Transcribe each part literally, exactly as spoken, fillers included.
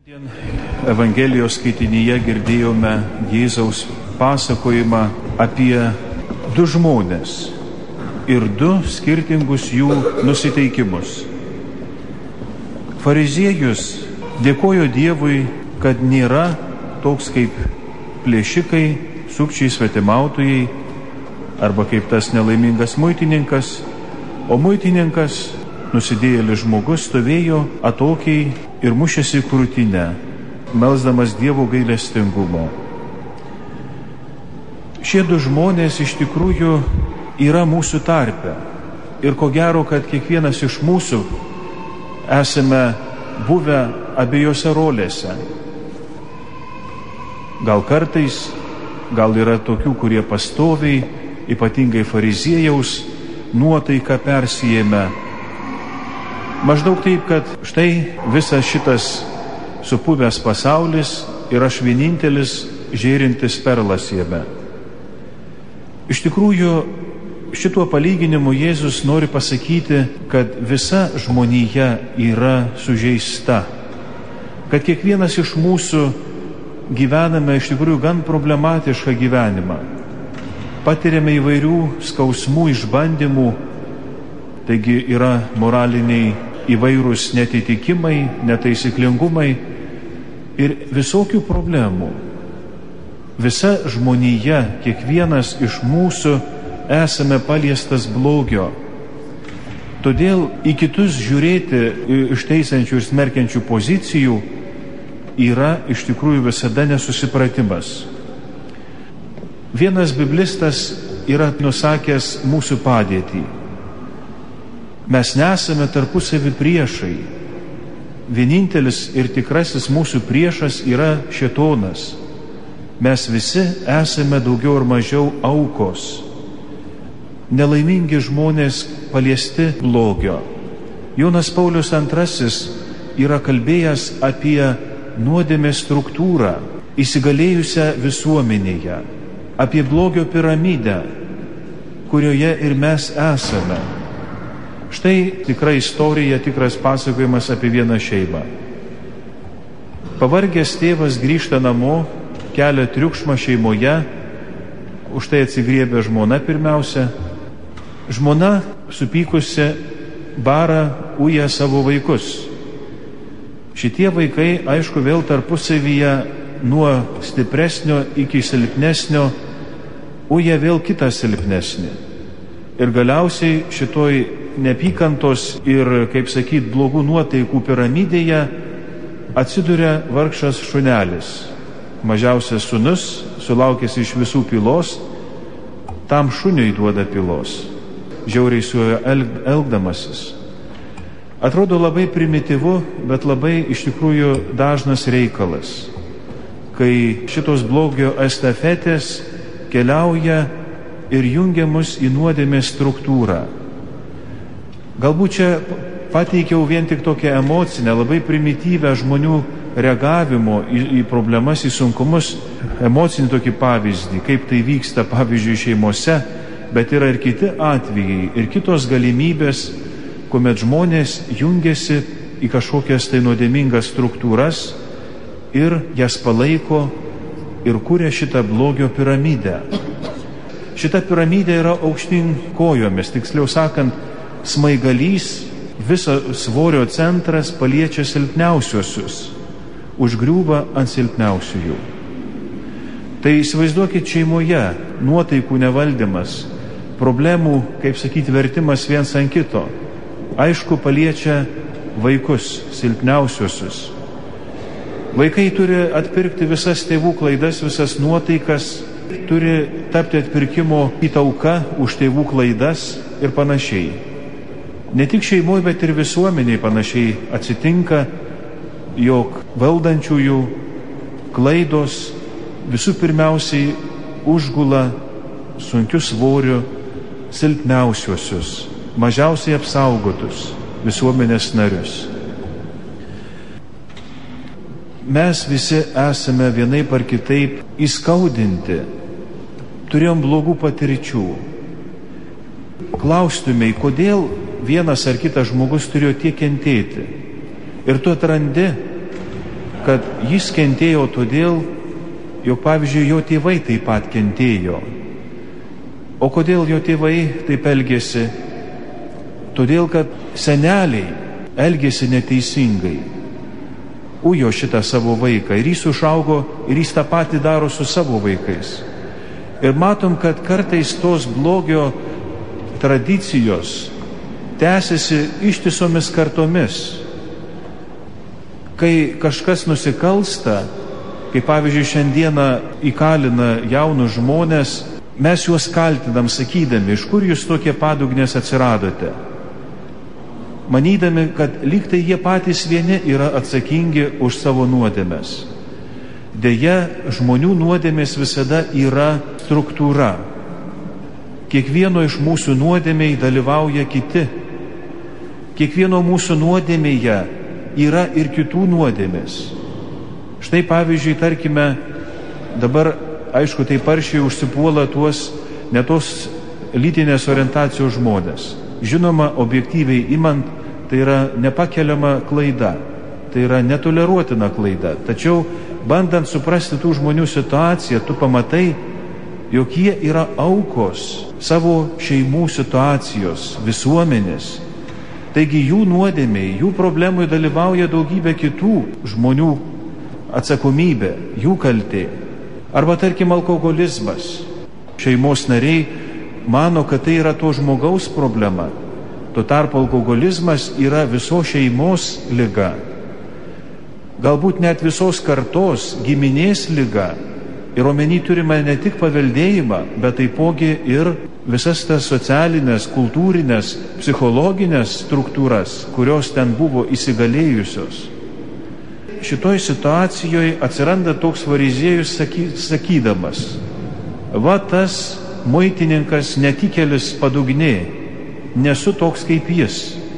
Evangelijos skaitinyje girdėjome Jėzaus pasakojimą apie du žmones ir du skirtingus jų nusiteikimus. Fariziejus dėkojo Dievui, kad nėra toks kaip plėšikai, sukčiai, svetimautojai arba kaip tas nelaimingas muitininkas, o muitininkas, nusidėjėlis žmogus, stovėjo atokiai ir mušėsi krūtinę, melsdamas Dievo gailestingumo. Šie du žmonės iš tikrųjų yra mūsų tarpe. Ir ko gero, kad kiekvienas iš mūsų esame buvę abiejose rolėse. Gal kartais, gal yra tokių, kurie pastoviai, ypatingai fariziejaus, nuotaiką persijėmė. Maždaug taip, kad štai visas šitas supuvęs pasaulis ir aš vienintelis žėrintis perlas jame. Iš tikrųjų, šituo palyginimu Jėzus nori pasakyti, kad visa žmonija yra sužeista, kad kiekvienas iš mūsų gyvename iš tikrųjų gan problematišką gyvenimą. Patiriame įvairių skausmų, išbandymų, taigi yra moraliniai įvairūs netitikimai, netaisyklingumai ir visokių problemų. Visa žmonija, kiekvienas iš mūsų esame paliestas blogio. Todėl į kitus žiūrėti iš teisančių ir smerkiančių pozicijų yra iš tikrųjų visada nesusipratimas. Vienas biblistas yra nusakęs mūsų padėtį. Mes nesame tarpusavį priešai. Vienintelis ir tikrasis mūsų priešas yra šėtonas. Mes visi esame daugiau ar mažiau aukos. Nelaimingi žmonės paliesti blogio. Jonas Paulius antrasis yra kalbėjęs apie nuodėmės struktūrą įsigalėjusią visuomenėje, apie blogio piramidę, kurioje ir mes esame. Štai tikra istorija, tikras pasakojimas apie vieną šeimą. Pavargęs tėvas grįžta namo, kelia triukšmą šeimoje, už tai atsigriebia žmona pirmiausia. Žmona supykusi bara, uja savo vaikus. Šitie vaikai, aišku, vėl tarpusavyje nuo stipresnio iki silpnesnio uja vėl kitą silpnesnį. Ir galiausiai šitoj neapykantos ir, kaip sakyt, blogų nuotaikų piramidėje atsiduria vargšas šunelis. Mažiausias sūnus, sulaukęs iš visų pylos, tam šuniui duoda pylos, žiauriai su juo elgdamasis. Atrodo labai primityvu, bet labai iš tikrųjų dažnas reikalas, kai šitos blogio estafetės keliauja ir jungia mus į nuodėmės struktūrą. Galbūt čia pateikiau vien tik tokią emocinę, labai primityvę žmonių reagavimo į, į problemas, į sunkumus, emocinį tokį pavyzdį, kaip tai vyksta, pavyzdžiui, šeimose, bet yra ir kiti atvejai, ir kitos galimybės, kuomet žmonės jungiasi į kažkokias tai nuodėmingas struktūras ir jas palaiko ir kuria šitą blogio piramidę. Šita piramidė yra aukštyn kojomis, tiksliau sakant, smaigalys, viso svorio centras paliečia silpniausiosius, užgriūva ant silpniausiųjų. Tai įsivaizduokit šeimoje nuotaikų nevaldymas, problemų, kaip sakyti, vertimas viens ant kito. Aišku, paliečia vaikus, silpniausiosius. Vaikai turi atpirkti visas tėvų klaidas, visas nuotaikas, turi tapti atpirkimo įtauka už tėvų klaidas ir panašiai. Ne tik šeimoje, bet ir visuomeniai panašiai atsitinka, jog valdančiųjų klaidos visų pirmiausiai užgula sunkiu svoriu silpniausiosius, mažiausiai apsaugotus visuomenės narius. Mes visi esame vienaip ar kitaip įskaudinti, turėjom blogų patirčių. Klaustumei, kodėl vienas ar kitas žmogus turėjo tiek kentėti. Ir tu atrandi, kad jis kentėjo todėl, jog, pavyzdžiui, jo tėvai taip pat kentėjo. O kodėl jo tėvai taip elgėsi? Todėl, kad seneliai elgėsi neteisingai. Ujo šitą savo vaiką ir jis užaugo ir jis tą patį daro su savo vaikais. Ir matom, kad kartais tos blogio tradicijos tęsiasi ištisomis kartomis. Kai kažkas nusikalsta, kai pavyzdžiui šiandieną įkalina jaunus žmonės, mes juos kaltinam sakydami, iš kur jūs tokie padugnės atsiradote. Manydami, kad lyg tai jie patys vieni yra atsakingi už savo nuodėmes. Deja, žmonių nuodėmės visada yra struktūra. Kiekvieno iš mūsų nuodėmėj dalyvauja kiti. Kiekvieno mūsų nuodėmėje yra ir kitų nuodėmės. Štai pavyzdžiui, tarkime, dabar, aišku, tai paršiai užsipuola tuos netos lytinės orientacijos žmonės. Žinoma, objektyviai imant, tai yra nepakeliama klaida, tai yra netoleruotina klaida. Tačiau, bandant suprasti tų žmonių situaciją, tu pamatai, jog jie yra aukos savo šeimų situacijos, visuomenės. Taigi jų nuodėmiai, jų problemai dalyvauja daugybė kitų žmonių atsakomybė, jų kaltė. Arba, tarkim, alkoholizmas. Šeimos nariai mano, kad tai yra to žmogaus problema. Tuo tarpu alkoholizmas yra visos šeimos liga. Galbūt net visos kartos giminės liga. Ir omeny turime ne tik paveldėjimą, bet taipogi ir visas tas socialinės, kultūrinės, psichologinės struktūras, kurios ten buvo įsigalėjusios. Šitoj situacijoje atsiranda toks fariziejus saky, sakydamas, va tas muitininkas netikėlis padugnė, nesu toks kaip jis.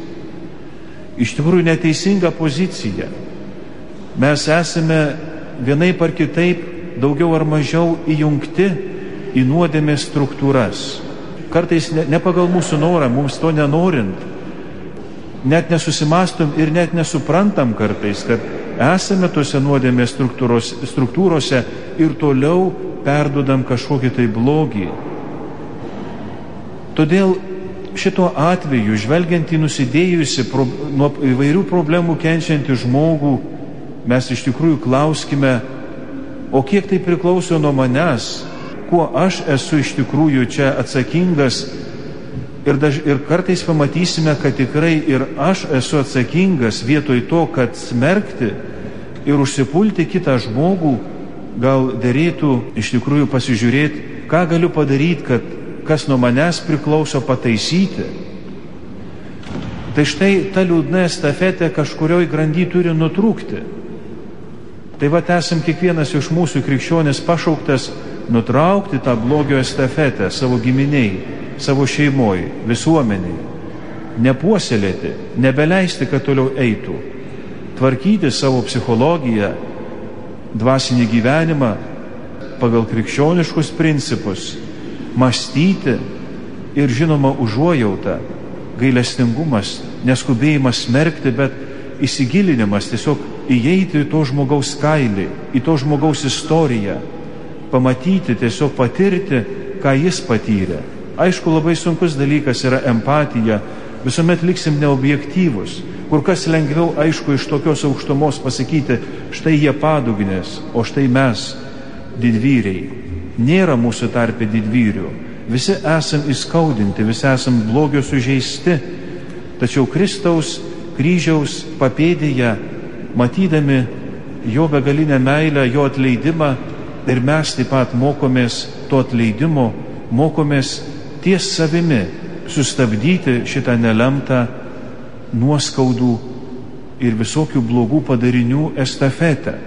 Iš tikrųjų neteisinga pozicija. Mes esame vienaip ar kitaip daugiau ar mažiau įjungti į nuodėmės struktūras. Kartais ne, ne pagal mūsų norą, mums to nenorint, net nesusimastom ir net nesuprantam kartais, kad esame tose nuodėmės struktūrose ir toliau perdodam kažkokį tai blogį. Todėl šito atveju, žvelgiant į nusidėjusi, pro, nuo įvairių problemų kenčiantį žmogų, mes iš tikrųjų klauskime, o kiek tai priklauso nuo manęs, kuo aš esu iš tikrųjų čia atsakingas. Ir, daž, ir kartais pamatysime, kad tikrai ir aš esu atsakingas vietoj to, kad smerkti ir užsipulti kitą žmogų, gal derėtų iš tikrųjų pasižiūrėti, ką galiu padaryti, kad kas nuo manęs priklauso pataisyti. Tai štai ta liūdna estafetė kažkurioj grandy turi nutrūkti. Tai va, esam kiekvienas iš mūsų krikščionis pašauktas nutraukti tą blogio estafetę savo giminiai, savo šeimoj, visuomeniai, nepuoselėti, nebeleisti, kad toliau eitų, tvarkyti savo psichologiją, dvasinį gyvenimą pagal krikščioniškus principus, mąstyti ir, žinoma, užuojauta, gailestingumas, neskubėjimas smerkti, bet įsigilinimas, tiesiog įeiti į to žmogaus kailį, į to žmogaus istoriją, pamatyti, tiesiog patirti, ką jis patyrė. Aišku, labai sunkus dalykas yra empatija, visuomet liksim neobjektyvus, kur kas lengviau, aišku, iš tokios aukštumos pasakyti, štai jie padugnės, o štai mes didvyriai. Nėra mūsų tarpe didvyrių, visi esam įskaudinti, visi esam blogio sužeisti, tačiau Kristaus kryžiaus papėdėje, matydami jo begalinę meilę, jo atleidimą, ir mes taip pat mokomės to atleidimo, mokomės ties savimi sustabdyti šitą nelemtą nuoskaudų ir visokių blogų padarinių estafetę.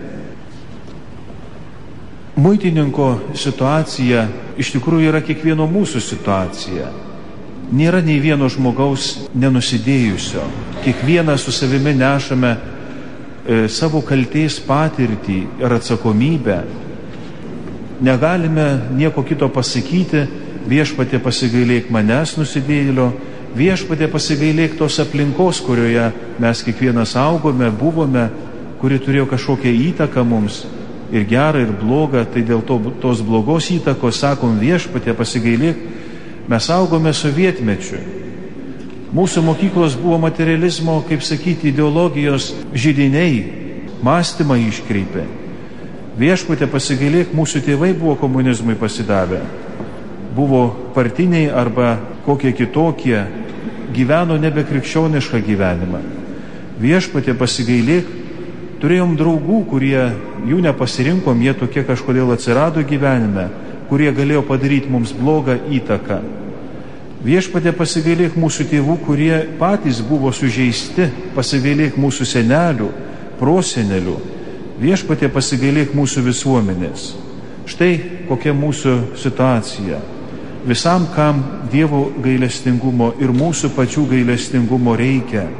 Muitininko situacija iš tikrųjų yra kiekvieno mūsų situacija. Nėra nei vieno žmogaus nenusidėjusio. Kiekvienas su savimi nešame e, savo kaltės patirtį ir atsakomybę. Negalime nieko kito pasakyti, viešpatie pasigailėk manęs nusidėjėlio, viešpatie pasigailėk tos aplinkos, kurioje mes kiekvienas augome, buvome, kuri turėjo kažkokią įtaką mums, ir gerą, ir blogą, tai dėl to, tos blogos įtakos, sakom, Viešpatie pasigailėk, mes augome sovietmečiu. Mūsų mokyklos buvo materializmo, kaip sakyti, ideologijos židiniai, mąstymą iškreipė. Viešpatie pasigailėk, mūsų tėvai buvo komunizmui pasidavę, buvo partiniai arba kokie kitokie, gyveno nebekrikščionišką gyvenimą. Viešpatie pasigailėk, turėjom draugų, kurie jų nepasirinkom, jie tokie kažkodėl atsirado gyvenime, kurie galėjo padaryti mums blogą įtaką. Viešpatie pasigailėk mūsų tėvų, kurie patys buvo sužeisti, pasigailėk mūsų senelių, prosenelių. Viešpatie pasigailėk mūsų visuomenės. Štai kokia mūsų situacija. Visam, kam Dievo gailestingumo ir mūsų pačių gailestingumo reikia.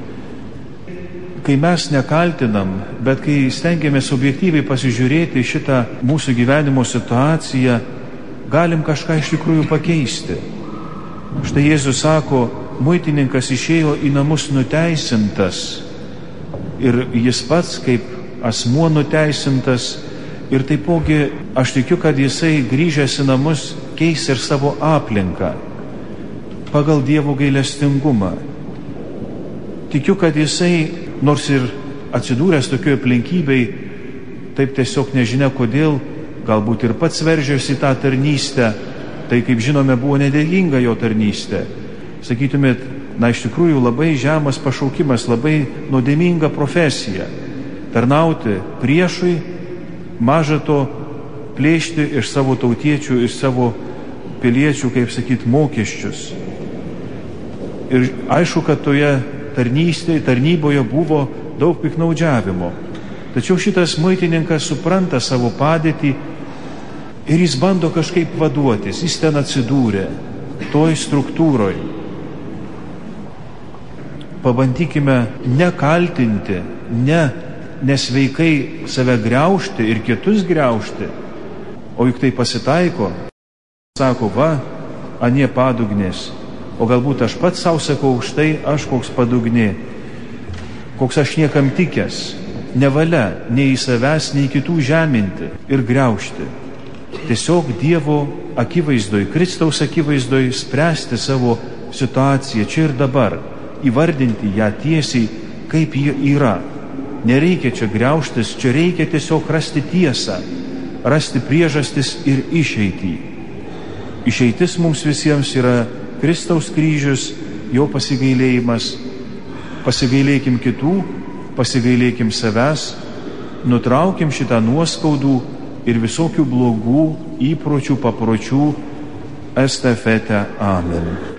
Kai mes nekaltinam, bet kai stengiamės objektyviai pasižiūrėti šitą mūsų gyvenimo situaciją, galim kažką iš tikrųjų pakeisti. Štai Jėzus sako, muitininkas išėjo į namus nuteisintas ir jis pats kaip asmuo nuteisintas ir taipogi aš tikiu, kad jisai grįžęs į namus keis ir savo aplinką pagal Dievo gailestingumą. Tikiu, kad jisai, nors ir atsidūręs tokioje aplinkybei, taip tiesiog nežinia kodėl, galbūt ir pats veržėsi tą tarnystę, tai kaip žinome buvo nedėkinga jo tarnystė. Sakytumėt, na iš tikrųjų labai žemas pašaukimas, labai nuodėminga profesija. Tarnauti priešui, maža to plėšti iš savo tautiečių, iš savo piliečių, kaip sakyt, mokesčius. Ir aišku, kad toje tarnystėje, tarnyboje buvo daug piknaudžiavimo. Tačiau šitas muitininkas supranta savo padėtį ir jis bando kažkaip vaduotis. Jis ten atsidūrė, toj struktūroj. Pabandykime nekaltinti, ne nesveikai save griaužti ir kitus griaužti, o juk tai pasitaiko. Sako, va, anie padugnės. O galbūt aš pats savo sakau, štai aš koks padugnė, koks aš niekam tikęs. Nevalia nei į savęs, nei kitų žeminti ir griaužti. Tiesiog Dievo akivaizdoj, Kristaus akivaizdoj spręsti savo situaciją čia ir dabar, įvardinti ją tiesiai, kaip ji yra. Nereikia čia griaužtis, čia reikia tiesiog rasti tiesą, rasti priežastis ir išeitį. Išeitis mums visiems yra Kristaus kryžius, jo pasigailėjimas. Pasigailėkim kitų, pasigailėkim savęs, nutraukim šitą nuoskaudų ir visokių blogų įpročių, papročių estafetę. Amen.